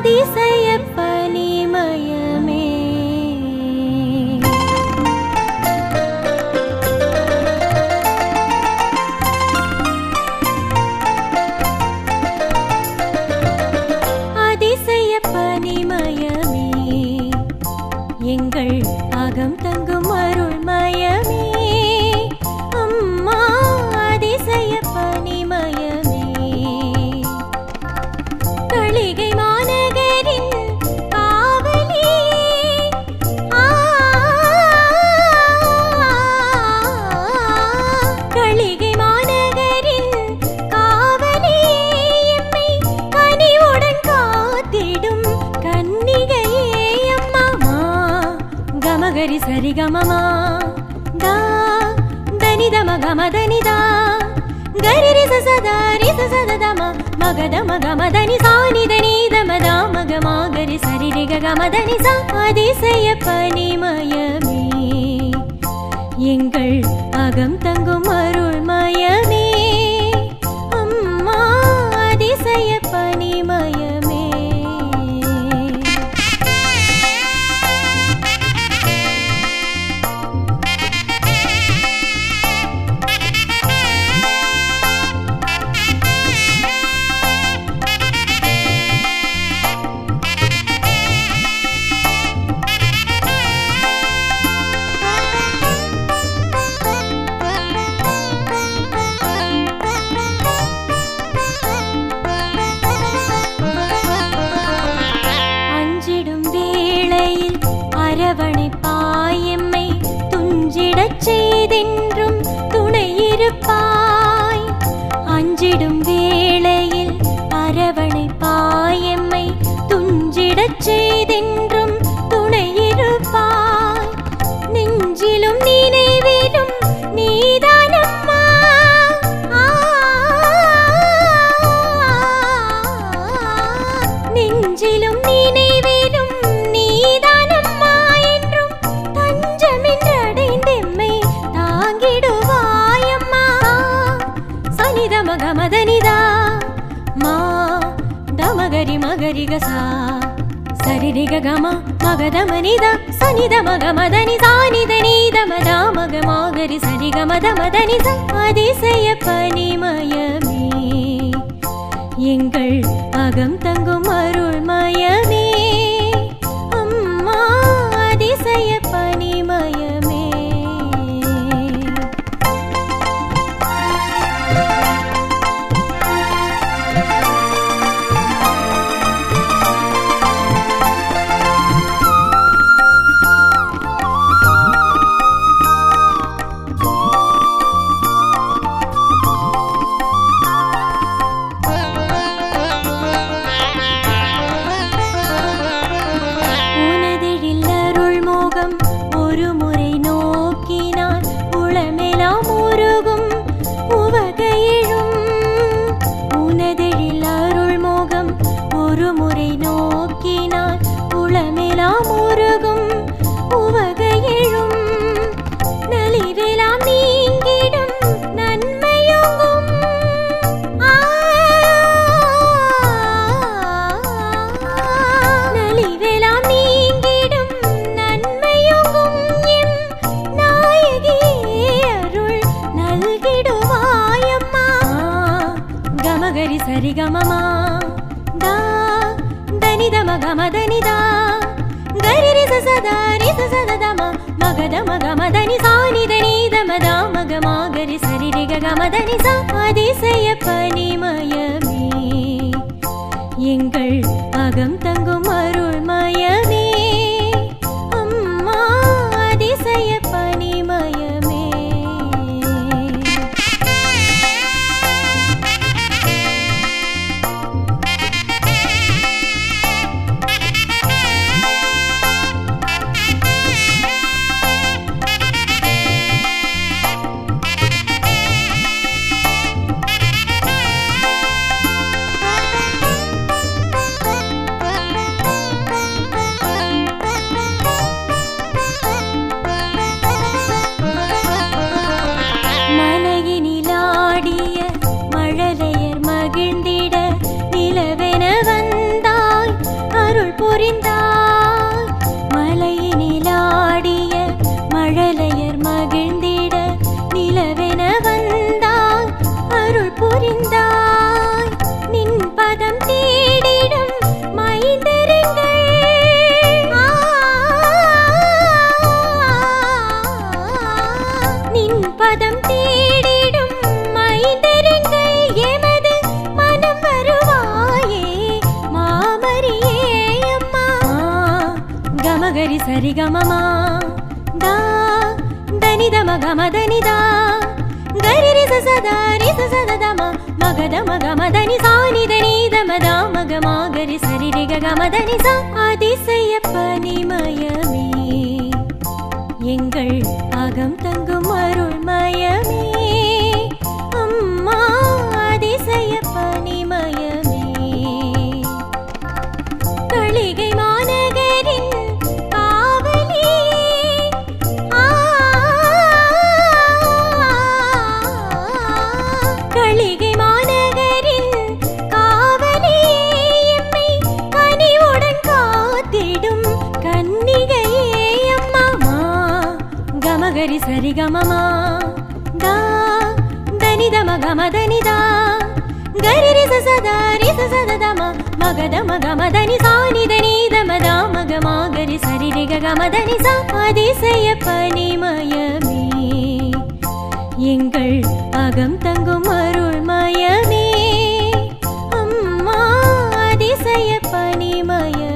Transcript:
அதிசய பனிமயமே அதிசய பனிமயமே எங்கள் அகம் தங்கும் அருள்மயமே அம்மா அதிசய பனிமயமே களிகை மாநகரின் காவலி களிகை மாநகரின் காவலி எம்மை கனிவுடன் காத்திடும் கன்னிகையே அம்மா கமகரி சரி கமமா தா தனிதம கமதனிதா கரி சதா ரிச சததம மகதம கமதனி சானிதனி தமதா மகமாகரி சரி ரிக கமதனி சா அதிசய பனிமயமே எங்கள் அகம் தங்கும் அருள்மயமே அம்மா அதிசய பனிமயமே அரவணைப்பாய் எம்மை துஞ்சிடச் செய்தென்றும் துணையிருப்பாய் அஞ்சிடும் வேளையில் அரவணைப்பாய் எம்மை துஞ்சிடச் செய்தென்றும் துணையிருப்பாய் நெஞ்சிலும் நினைவிலும் நீதானம்மா நெஞ்சிலும் நினைவிலும் மகமதனிதா மா தமகரி மகரி கசா சரி ரிக கம மகதமனிதா சனித மகமதனி சானிதனி தமதா மகமாகரி சரி கமதமதனி சா அதிசய பனிமயமே எங்கள் அகம் தங்கும் அருள்மயமே அம்மா அதிசய பனிமயமே ஒரு முறை நோக்கினால் உளமெல்லாம் உருகும் உவகையிழும் உனதெழில் அருள் மோகம் ஒரு முறை நோக்கினால் உளமெல்லாம் உருகும் உவகையிழும் நலிவெல்லாம் நீங்கிடும் நன்மையோகும் நலிவெல்லாம் நீங்கிடும் கமகரி சரி கமமா தா தனிதம கமதனிதா கரி ரிச சதா ரிச சததம மகதம கமதனி சானிதனி தமதா மகமாகரி சரி ரிக கமதனி சா அதிசய பனிமயமே எங்கள் அகம் தங்கும் அருள்மயமே அம்மா அதிசய பனிமயமே அருள் புரிந்தாய். மலையினிலாடிய மழலையர் மகிழ்ந்திட நிலவென வந்தாய் அருள் புரிந்தாய். நின் பதம் தேடிடும் மைந்தருங்கள் நின் பதம் தேடிடும் மைந்தருங்கள் எமது மனம் வருவாயே மாமரியே அம்மா. கமகரி சரி கமமா தா தனித மகமதனிதா கரி ரிச சதா ரிச சததம மகத மகமதனி சானிதனித மதா மகமாகரி சரி ரிக கமதனி சா. அதிசய பனிமயமே எங்கள் அகம் தங்கும் அருள்மயமே அம்மா அதிசய பனிமயமே. களிகை மாநகரின் காவலி களிகை மாநகரின் காவலி எம்மை கனிவுடன் காத்திடும் கன்னிகையே அம்மா. கமகரி சரி கமமா தா தனித மகமதனிதா கரி ரிச சதா ரிச சததம மகத மகமதனி சானிதனித மதா மகமாகரி சரி ரிக கமதனி சா. அதிசய பனிமயமே எங்கள் அகம் தங்கும் அருள்மயமே அம்மா அதிசய பனிமயமே.